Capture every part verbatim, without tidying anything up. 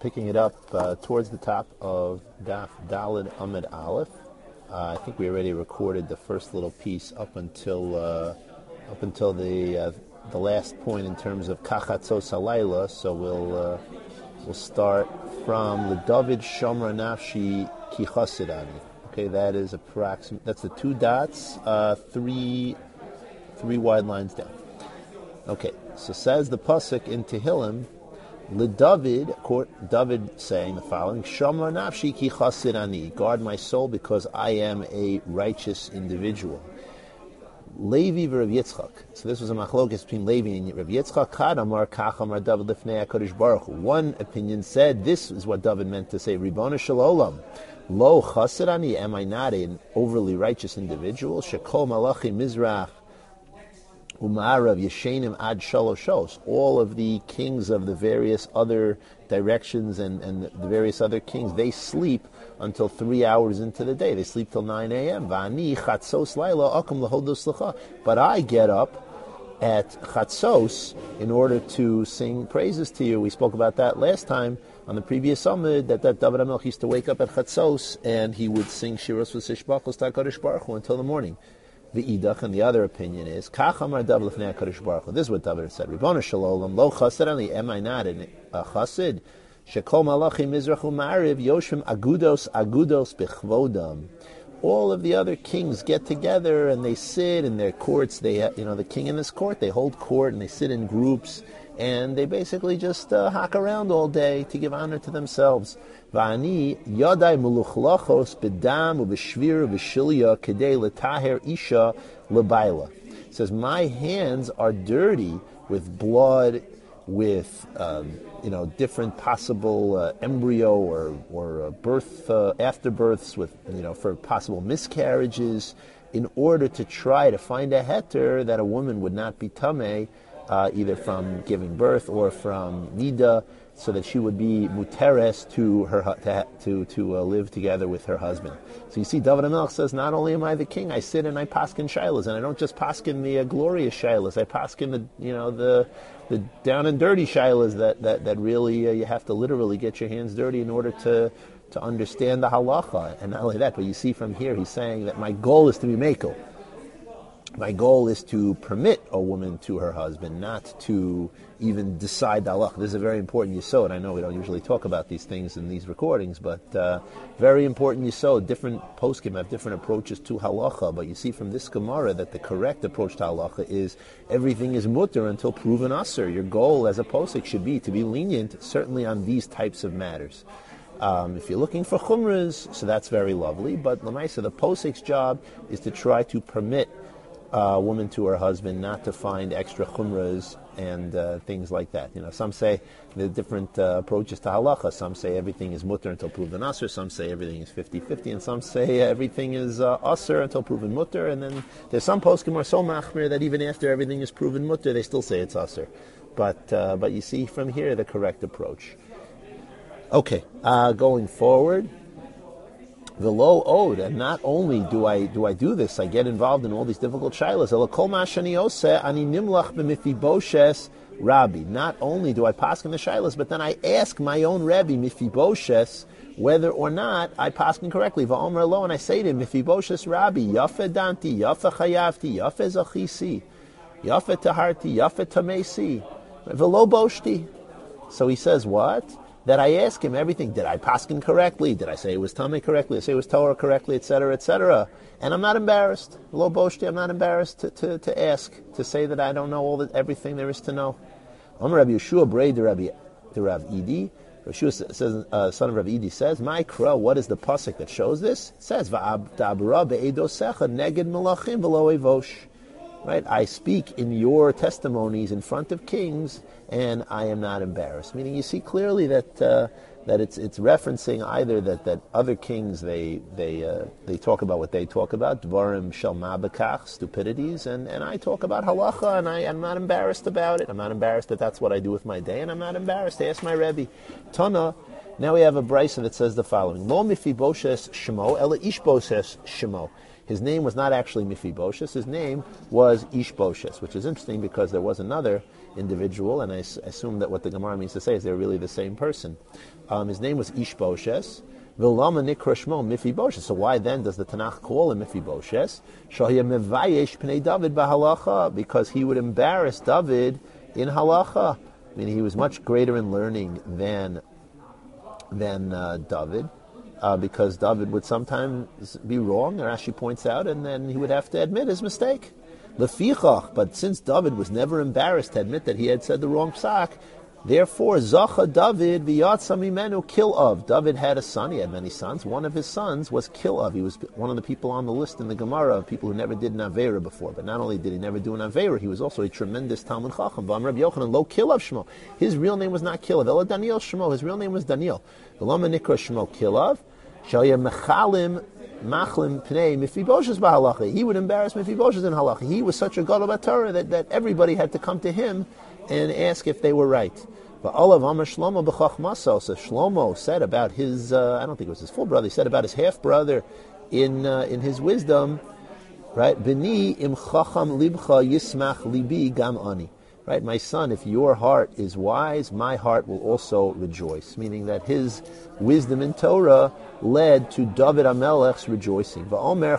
picking it up uh, towards the top of Daf Daled Amud Aleph. Uh, I think we already recorded the first little piece up until uh, up until the uh, the last point in terms of Kachatzos Halayla. So we'll uh, we'll start from LeDavid Shomra Nafshi Ki Chasidani. Okay, that is approximate. That's the two dots, uh, three three wide lines down. Okay, so says the pasuk in Tehillim. LeDavid, David saying the following: Shomra nafshi ki chasid ani, guard my soul because I am a righteous individual. Levi v'Rav Yitzchak. So this was a machlokes between Levi and Rav Yitzchak. Kad amar kach amar David lifnei HaKadosh Baruch Hu. One opinion said this is what David meant to say: Ribbono shel olam, lo chasid ani, am I not an overly righteous individual? Shekol malachi mizrach Umarav Yeshenim Ad Shaloshos. All of the kings of the various other directions and, and the various other kings, they sleep until three hours into the day. They sleep till nine a.m. Vani Chatzos Laila Akum Lahodos Lecha. But I get up at Chatzos in order to sing praises to you. We spoke about that last time on the previous summit, that, that David HaMelech used to wake up at Chatzos and he would sing Shiros V'Sishbachos TaKadosh Baruch Hu until the morning. The idach, and the other opinion is Kach Amar David Lefnei HaKadosh Baruch Hu. This is what David said: Ribbono shel olam, lo chasid ani, am I not a chasid? Shekol malachim mizrach u'ma'ariv yoshvim agudos agudos b'chvodam. All of the other kings get together and they sit in their courts. They, you know, the king in this court, they hold court and they sit in groups and they basically just uh, hawk around all day to give honor to themselves. Va'ani yadai muluchlachos bedam u'b'shvir u'b'shilya kedei letaher isha lebaila. It says, my hands are dirty with blood, with um, you know different possible uh, embryo or or uh, birth uh, afterbirths, with you know for possible miscarriages, in order to try to find a heter that a woman would not be tameh, uh, either from giving birth or from nida, so that she would be muteres to her to to, to uh, live together with her husband. So you see, David HaMelech says, not only am I the king, I sit and I paskin shaylas, and I don't just paskin the uh, glorious shaylas. I paskin the you know the the down and dirty shaylas that that that really uh, you have to literally get your hands dirty in order to to understand the halacha. And not only that, but you see from here, he's saying that my goal is to be mekel. My goal is to permit a woman to her husband, not to even decide the halacha. This is a very important yesod. I know we don't usually talk about these things in these recordings, but uh, very important yesod. Different poskim have different approaches to halacha, but you see from this Gemara that the correct approach to halacha is everything is mutter until proven asur. Your goal as a posik should be to be lenient, certainly on these types of matters. Um, if you're looking for chumras, so that's very lovely, but l'maisa, the posik's job is to try to permit a woman to her husband, not to find extra chumras and uh, things like that. You know, some say the different uh, approaches to halacha. Some say everything is mutter until proven asur. Some say everything is fifty-fifty, and some say everything is uh, asur until proven mutter. And then there's some poskim are so machmir that even after everything is proven mutter, they still say it's asur. But uh, but you see from here the correct approach. Okay, uh, going forward. The low ode, and not only do I do I do this, I get involved in all these difficult shilas. Rabbi. Not only do I paskin the shilas, but then I ask my own Rabbi Mephibosheth whether or not I paskin correctly. Va'omer lo, and I say to him, Mephibosheth Rabbi, Yafe danti, Yafe chayavti, Yafe zachisi, Yafe taharti, Yafe tamesi, velo boshti. So he says what? That I ask him everything. Did I paskin correctly? Did I say it was Tameh correctly? Did I say it was Torah correctly, et cetera, et cetera? And I'm not embarrassed. Lo boshti, I'm not embarrassed to, to, to ask, to say that I don't know all the, everything there is to know. Omer Rabbi Yeshua Brei de Rabbi de Rav Idi. Yeshua says, uh, son of Rav Idi says, "My crow. What is the pasuk that shows this? It says, "Va'abra be'edosecha neged melachim v'lo evosh." Right? I speak in your testimonies in front of kings, and I am not embarrassed. Meaning, you see clearly that uh, that it's it's referencing either that, that other kings they they uh, they talk about what they talk about, dvarim shel mabekach, stupidities, and, and I talk about halacha, and I am not embarrassed about it. I'm not embarrassed that that's what I do with my day, and I'm not embarrassed to ask my Rebbe. Tana. Now we have a brisa that says the following: Lo Mephibosheth shemo, ela Ishbosheth shemo. His name was not actually Mephibosheth. His name was Ishbosheth, which is interesting because there was another individual, and I s- assume that what the Gemara means to say is they're really the same person. Um, his name was Ishboshes. Vilama nikra shmo Mephibosheth. So why then does the Tanakh call him Mephibosheth? Shahya mevayesh pnei David bahalacha, because he would embarrass David in halacha. I mean, he was much greater in learning than than uh, David, uh, because David would sometimes be wrong, or Rashi points out, and then he would have to admit his mistake. Lefichach, but since David was never embarrassed to admit that he had said the wrong psak, therefore, Zacha David v'yatsa mimenu Kilav. David had a son. He had many sons. One of his sons was Kilav. He was one of the people on the list in the Gemara of people who never did an Aveira before. But not only did he never do an Aveira, he was also a tremendous Talmud Chacham. V'am Rabbi Yochanan lo Kilav Shmo. His real name was not Kilav. Ela Daniel Shmo. His real name was Daniel. V'lama nikra Shmo Kilav. Shalya mechalim machlim pnei Mephibosheth b'halacha. He would embarrass Mephibosheth in halacha. He was such a gadol b'Torah that, that everybody had to come to him and ask if they were right. But Olav Amar Shlomo b'chachmaso. So Shlomo said about his, uh, I don't think it was his full brother, he said about his half brother in uh, in his wisdom, right? B'ni im chacham libcha yismach libi gam ani. Right, my son, if your heart is wise, my heart will also rejoice. Meaning that his wisdom in Torah led to David HaMelech's rejoicing. Va'omer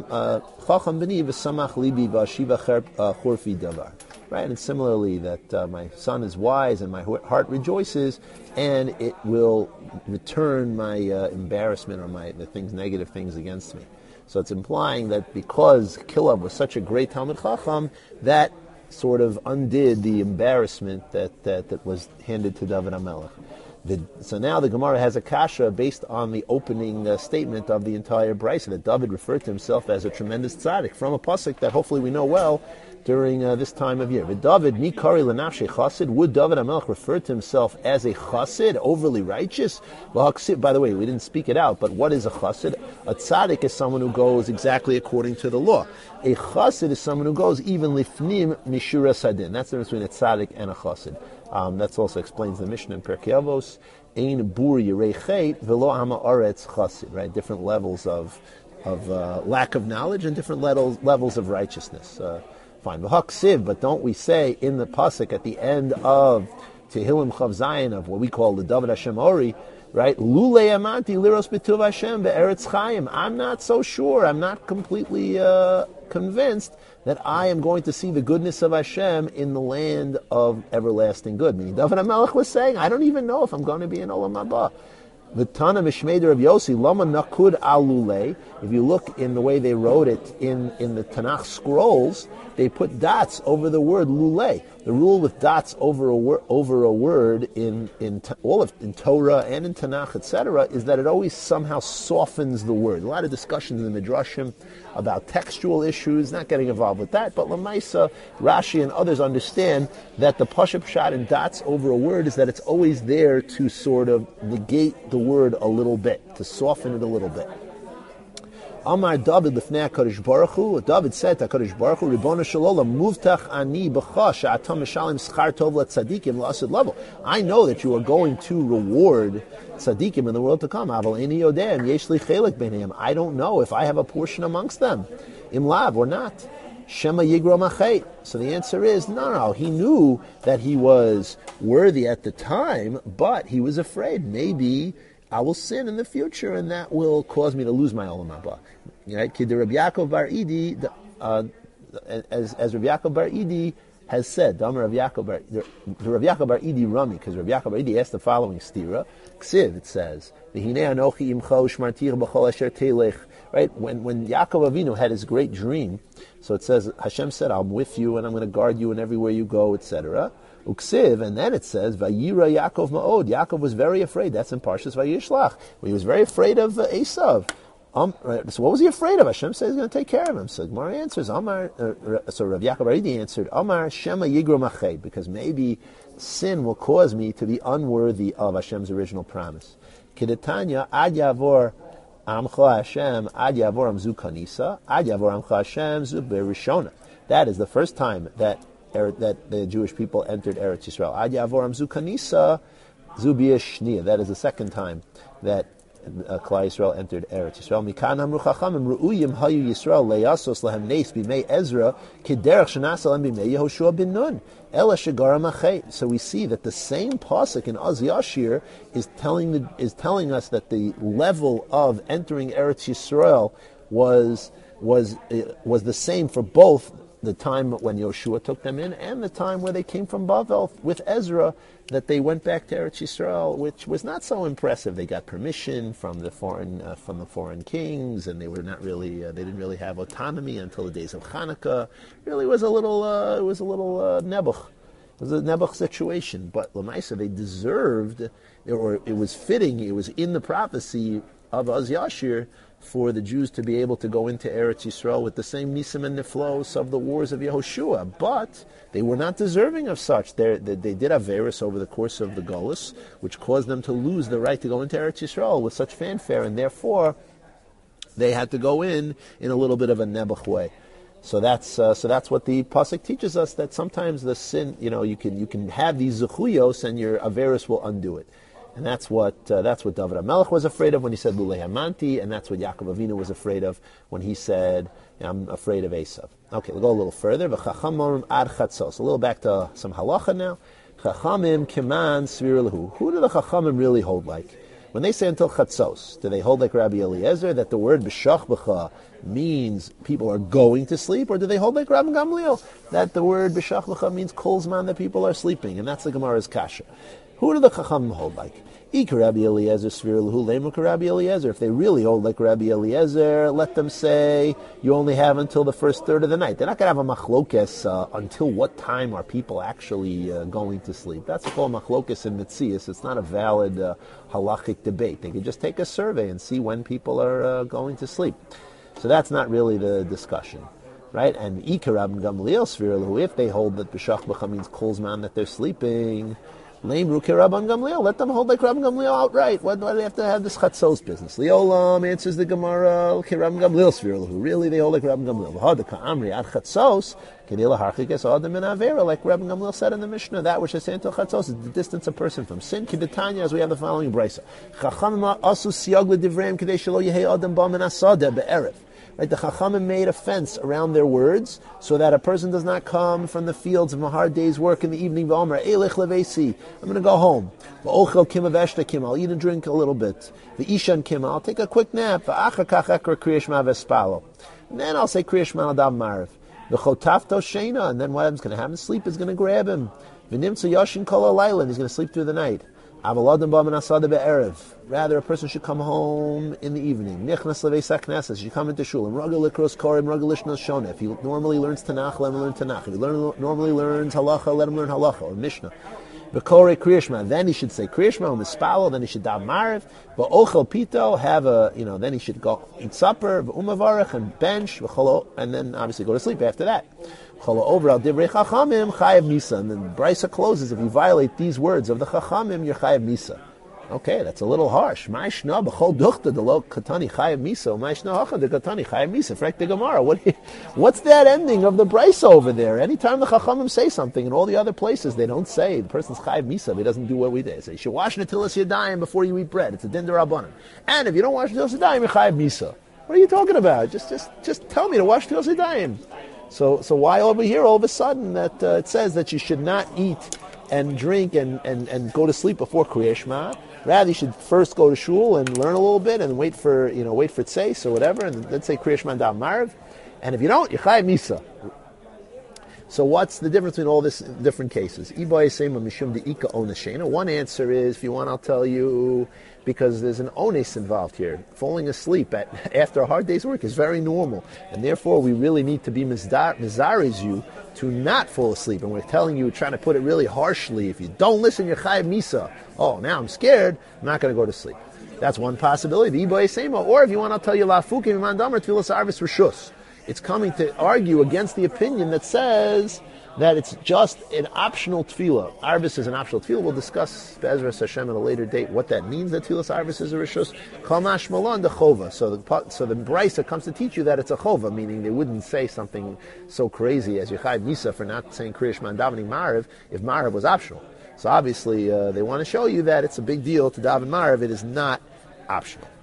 chacham b'ni v'samach libi v'ashiva churfi davar. Right, and similarly that uh, my son is wise and my heart rejoices, and it will return my uh, embarrassment or my the things negative things against me. So it's implying that because Kilav was such a great Talmud Chacham, that sort of undid the embarrassment that, that, that was handed to David HaMelech. The, so now the Gemara has a kasha based on the opening uh, statement of the entire brisa, that David referred to himself as a tremendous tzaddik, from a pasuk that hopefully we know well during uh, this time of year. But David, Mikari Lanafshe Chassid, would David HaMelech refer to himself as a chassid, overly righteous? By the way, we didn't speak it out, but what is a chassid? A tzaddik is someone who goes exactly according to the law. A chassid is someone who goes even lifnim mishura sadin. That's the difference between a tzaddik and a chassid. Um, that also explains the Mishnah in Pirkei Avos. Ein bur yirei chet velo hama aretz chassid. Right, different levels of of uh, lack of knowledge and different levels levels of righteousness. Uh, Fine, but don't we say in the pasuk at the end of Tehillim Chav Zayin of what we call the David Hashem Ori, right? Lulei amanti liros b'tuv Hashem be'eretz chayim. I'm not so sure. I'm not completely uh, convinced that I am going to see the goodness of Hashem in the land of everlasting good. Meaning, David HaMelech was saying, I don't even know if I'm going to be in Olam Haba. The Tana Mishmeder of Yossi, Lama Nakud Alule. If you look in the way they wrote it in, in the Tanakh scrolls, they put dots over the word lule. The rule with dots over a word over a word in in all of in Torah and in Tanakh, et cetera, is that it always somehow softens the word. A lot of discussions in the Midrashim about textual issues, not getting involved with that, but Lamaisa, Rashi, and others understand that the Pashup shot in dots over a word is that it's always there to sort of negate the word a little bit, to soften it a little bit. Amar David lifnei HaKadosh Baruch Hu. David said to HaKadosh Baruch Hu, Ribono Shel Olam, Muvtach ani b'cha she'atam mishalim schar tov letzadikim la'asid level. I know that you are going to reward tzadikim in the world to come. Aval eini yodeim yesh li chelik b'neihem. I don't know if I have a portion amongst them, im lav or not. Shema yigro machet. So the answer is no, no. He knew that he was worthy at the time, but he was afraid maybe I will sin in the future, and that will cause me to lose my Olam Haba. Right? Kid Rabbi Yaakov Bar Idi, uh, as as Rabbi Yaakov Bar Idi has said, Damar Rabbi Yaakov Bar, the, the Rabbi Yaakov Bar Idi Rami, because Rabbi Yaakov Bar Idi asked the following stira. Ksiv, it says, V'hinei anochi imcha u'shmartich b'chol asher telech. Right? When when Yaakov Avinu had his great dream, so it says Hashem said, "I'm with you, and I'm going to guard you, and everywhere you go," et cetera. Uksiv, and then it says, Vayira Yaakov Ma'od. Yaakov was very afraid. That's in Parshas Vayishlach. He was very afraid of uh, Esav. Um, right, so what was he afraid of? Hashem says he's going to take care of him. So Gemara answers, Amar, uh, so Rav Yaakov Aridi answered, Amar Shema Yigro Machay, because maybe sin will cause me to be unworthy of Hashem's original promise. Kedetanya, Ad Yavor Amcha Hashem, Ad Yavor Amzu Kanisa, Ad Yavor Amcha Hashem Zu Berishona. That is the first time that that the Jewish people entered Eretz Yisrael. Ad Yavor Amzu Kanisa Zu B'Shnia. That is the second time that uh, Klal Yisrael entered Eretz Yisrael. Mikan amru chachamim ru'uyim hayu Yisrael leyasos lahem neis b'mei Ezra kederach shenasa lahem b'mei Yehoshua bin Nun ela shegara machet. So we see that the same pasuk in Az Yashir is telling the, is telling us that the level of entering Eretz Yisrael was was was the same for both the time when Yoshua took them in and the time where they came from Bavel with Ezra, that they went back to Eretz Yisrael, which was not so impressive. They got permission from the foreign uh, from the foreign kings, and they were not really uh, they didn't really have autonomy until the days of Hanukkah. Really was a little uh, it was a little uh, nebuch. It was a nebuch situation, but Lamaisa, they deserved, or it was fitting, it was in the prophecy of Az Yashir for the Jews to be able to go into Eretz Yisrael with the same nisim and niflos of the wars of Yehoshua, but they were not deserving of such. They're, they they did Averis over the course of the Golus, which caused them to lose the right to go into Eretz Yisrael with such fanfare, and therefore they had to go in in a little bit of a nebuch way. So that's uh, so that's what the pasuk teaches us, that sometimes the sin, you know, you can you can have these zechuyos and your Averis will undo it. And that's what uh, that's what David HaMelech was afraid of when he said Lulei Hamanti, and that's what Yaakov Avinu was afraid of when he said, I'm afraid of Esav. Okay, we'll go a little further. V'chachamim ad chatzos. A little back to some halacha now. Chachamim kiman svir lehu. Who do the chachamim really hold like? When they say until chatzos, do they hold like Rabbi Eliezer that the word b'shach b'cha means people are going to sleep, or do they hold like Rabbi Gamliel that the word b'shach b'cha means kol zman that people are sleeping? And that's the Gemara's kasha. Who do the Chachamim hold like? Ikar Rabbi Eliezer svir lehu leimuk Rabbi Eliezer. If they really hold like Rabbi Eliezer, let them say you only have until the first third of the night. They're not going to have a machlokes uh, until what time are people actually uh, going to sleep. That's called machlokes in Metzias. It's not a valid uh, halachic debate. They can just take a survey and see when people are uh, going to sleep. So that's not really the discussion. Right? And Ikar Rabbi Gamliel svir lehu, if they hold that b'shach b'cha means kol zman that they're sleeping, let them hold like Rabban Gamliel outright. Why, why do they have to have this chatzos business? Leolam answers the Gemara, Rabban Gamliel svir lehu. Really, they hold like Rabban Gamliel. V'hadaka amri ad chatzos, kedila harchikes adam and avera, like Rabban Gamliel said in the Mishnah. That which is saying until chatzos is the distance a person from sin. Kidetanya, as we have the following brisa. Chachamim asu siyag l'divrei kadei shelo yehei adam b'amen asada be'erev. Right, the Chachamim made a fence around their words so that a person does not come from the fields of a hard day's work in the evening. V'omer elech levesi, I'm going to go home. V'ochel kim aveshta kim, I'll eat and drink a little bit. V'ishan kim, I'll take a quick nap. V'achar kach ekra kriya shema v'espalo, and then I'll say kriya shema adav marav. V'chotafto sheina, and then what is going to happen? Sleep is going to grab him. V'nimtza yashin kol halayla, and he's going to sleep through the night. Rather, a person should come home in the evening. He should come into shul. If he normally learns Tanakh, let him learn Tanakh. If he learn, normally learns Halacha, let him learn Halacha or Mishnah. Then he should say Kriyashma, Mispalo, then he should daven Mariv. But Ochel Pito, have a, you know, then he should go eat supper, Umavarech, and bench, and then obviously go to sleep after that. Over al divrei chachamim chayav misa, and then the brisa closes. If you violate these words of the chachamim, you're chayav misa. Okay, that's a little harsh. Ma'ishna b'chol duchta delo katani chayav misa, ma'ishna hacha de katani chayav misa. Frek de Gemara. What? What's that ending of the brisa over there? Anytime the chachamim say something, in all the other places they don't say the person's chayav misa. If he doesn't do what we did. Say you should wash netilas yadayim before you eat bread. It's a din derabanan. And if you don't wash netilas yadayim, you're chayav misa. What are you talking about? Just, just, just tell me to wash netilas yadayim. So, so why over here all of a sudden that uh, it says that you should not eat and drink and, and, and go to sleep before Kriya Shema? Rather, you should first go to shul and learn a little bit and wait for you know wait for tzeis or whatever, and then say Kriya Shema and Dav Marv. And if you don't, you're chayav misa. So what's the difference between all these different cases? One answer is, if you want, I'll tell you, because there's an ones involved here. Falling asleep at, after a hard day's work is very normal, and therefore we really need to be mizaris you to not fall asleep. And we're telling you, trying to put it really harshly, if you don't listen, you're chayav misa. Oh, now I'm scared, I'm not going to go to sleep. That's one possibility. Or if you want, I'll tell you, lafukim iman damar tfilas arvis rishus. It's coming to argue against the opinion that says that it's just an optional tefillah. Arvis is an optional tefillah. We'll discuss Be'ezras Hashem at a later date what that means, that tefillas Arvis is a rishus. Kol mashmalan the chova. So the so the brisa comes to teach you that it's a chova, meaning they wouldn't say something so crazy as Yechayev Misa for not saying Kriya Shema and davening Mariv if Mariv was optional. So obviously uh, they want to show you that it's a big deal to daven Mariv. It is not optional.